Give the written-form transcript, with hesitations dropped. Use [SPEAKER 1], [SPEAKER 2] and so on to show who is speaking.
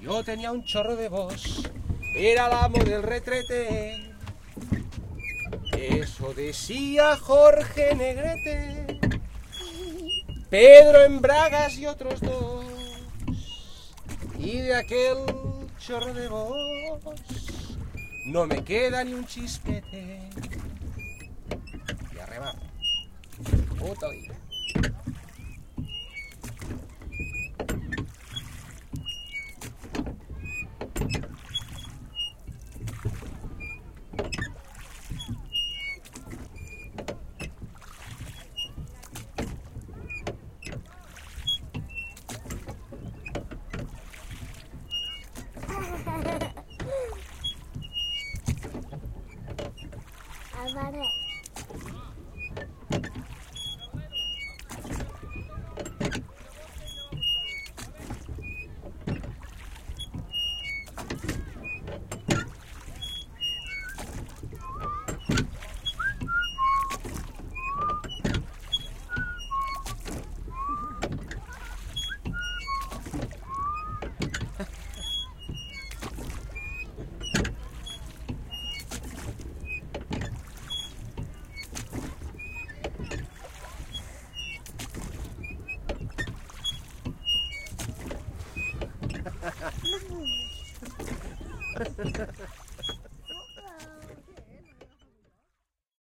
[SPEAKER 1] Yo tenía un chorro de voz, era el amo del retrete. Eso decía Jorge Negrete, Pedro en bragas y otros dos. Y de aquel chorro de voz no me queda ni un chispete. Y a remar. Puta vida.
[SPEAKER 2] Alvarez.
[SPEAKER 1] Ha ha ha.